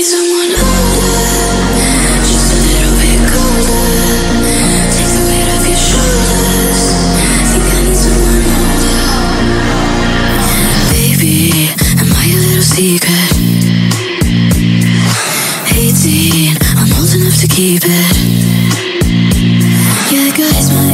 someone older, just a little bit colder. Take the weight off your shoulders. Think I need someone older. Baby, am I a little secret? 18, I'm old enough to keep it. Yeah, guys, my